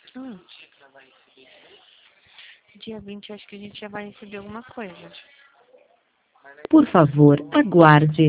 Hum. Dia 20 acho que a gente já vai receber alguma coisa. Por favor, aguarde.